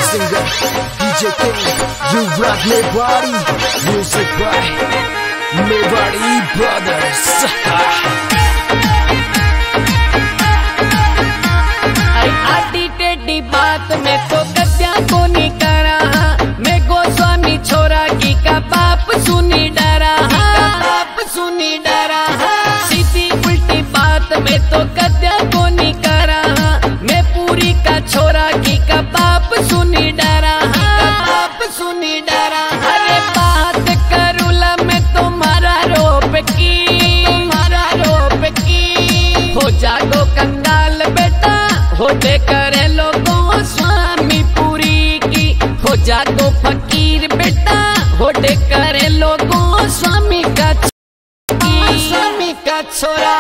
singer DJ King, you rock Mewari. Music by Mewari Brothers. आधी टेढ़ी बात में तो गद्या को नहीं करा, मैं गोस्वामी छोरा की का बाप सुनी डरा, बाप सुनी डरा। सीधी उल्टी बात में तो गद्या को नहीं करा, मैं पूरी का छोरा की का बाप सुनी डरा, बाप सुनी डरा। अरे बात करूला मैं तुम्हारा रोप की, तुम्हारा रोप की। हो जागो कंगाल बेटा, होटे करे लोगों स्वामी पूरी की। हो जागो फकीर बेटा, होटे करे लोगों स्वामी का स्वामी का छोरा।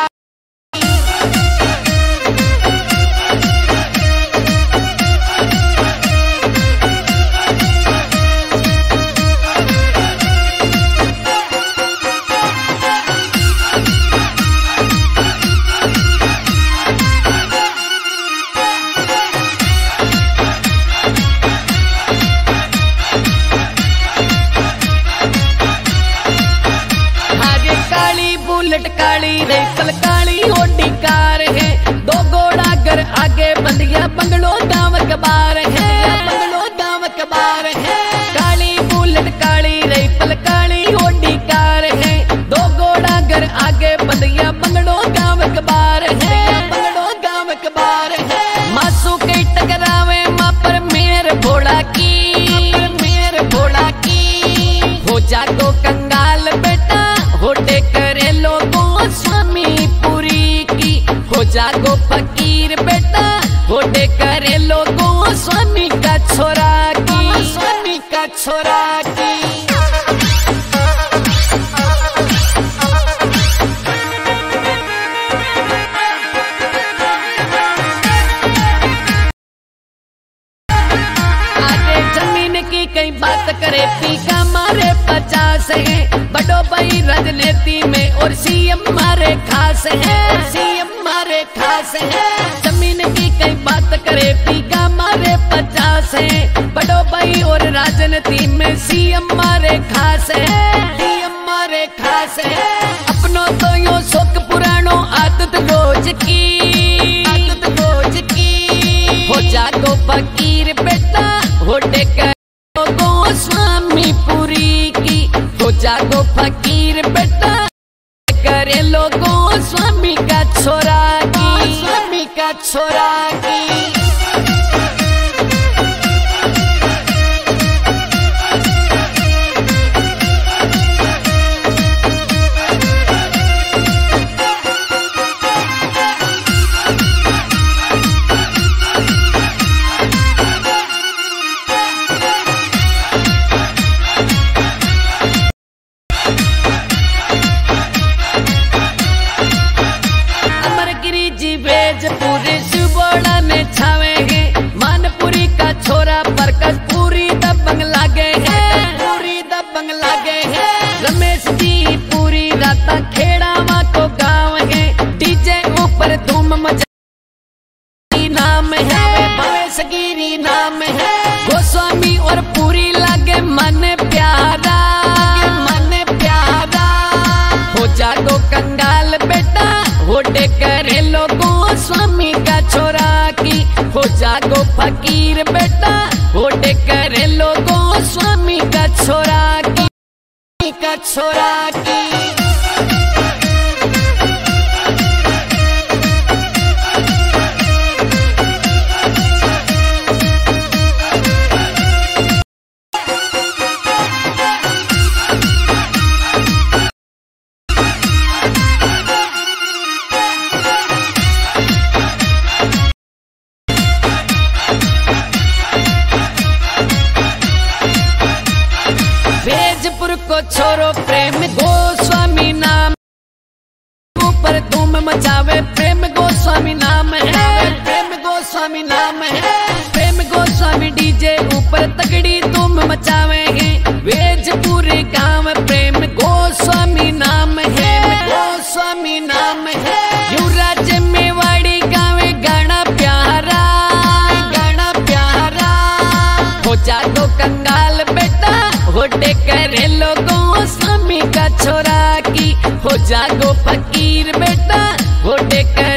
बुलेट काली रेपल काली ओडी कार है, दो घोड़ा घर आगे बंदिया बंगलो गाँव कबार है, बंगलो गाँव कबार है। काली बुलेट काली रेपल काली ओडी कार है, दो घोड़ा घर आगे बंदिया बंगलो गाँव कबार है, बंगलो गाँव कबार है। मासू के टकरावे माँ पर मेर भोला की, मेर भोला की। हो जागो कंगाल बेटा, होटे करे लोगों स्वामी पूरी की। हो जागो फकीर बेटा, होटे करे लोगों स्वामी का छोरा की, स्वामी का छोरा की। आगे जमीन की कई बात करे पीका मारे 50 है, बड़ो भाई राजनीति में और सीएम मारे खास है, सीएम मारे खास है। जमीन की कई बात करे पीका मारे 50 है, बड़ो भाई और राजनीति में सीएम मारे खास है, सीएम मारे खास है। अपनों तो यो शोक पुरानो आदत रोज की, आदत रोज की। हो जागो फकीर बेटा, होटे कर लोगों स्वामी पूरी की। हो जागो फकीर बेटा, करे लोगों स्वामी का छोरा की, स्वामी का छोरा की। पूरी सुबोड़ा में छावे हैं, मानपुरी का छोरा परकस पूरी दबंग लागे हैं, पूरी दबंग लागे हैं। रमेश जी पूरी रात खेड़ावा को गाँव है, डीजे ऊपर धूम मचा नाम है, भवेश गिरी नाम है। गोस्वामी और पूरी लागे मन प्यारा, मन प्यारा। हो जागो कंगाल बेटा, होटे करे लोगों स्वामी का छोरा की। हो जागो फकीर बेटा, होटे करे लोगों स्वामी का छोरा की, का छोरा की। बेजपुर को छोरो प्रेम गोस्वामी नाम, ऊपर धूम मचावे प्रेम गोस्वामी नाम है, प्रेम गोस्वामी नाम है। प्रेम गोस्वामी डीजे ऊपर तगड़ी धूम मचावे हैं, बेजपुर गाँव प्रेम गोस्वामी नाम है, गोस्वामी नाम है। युवराज मेवाड़ी गावे गाना प्यारा, गाना प्यारा। वोटे करे लोगों स्वामी का छोरा की, हो जागो फकीर बेटा वोटे करे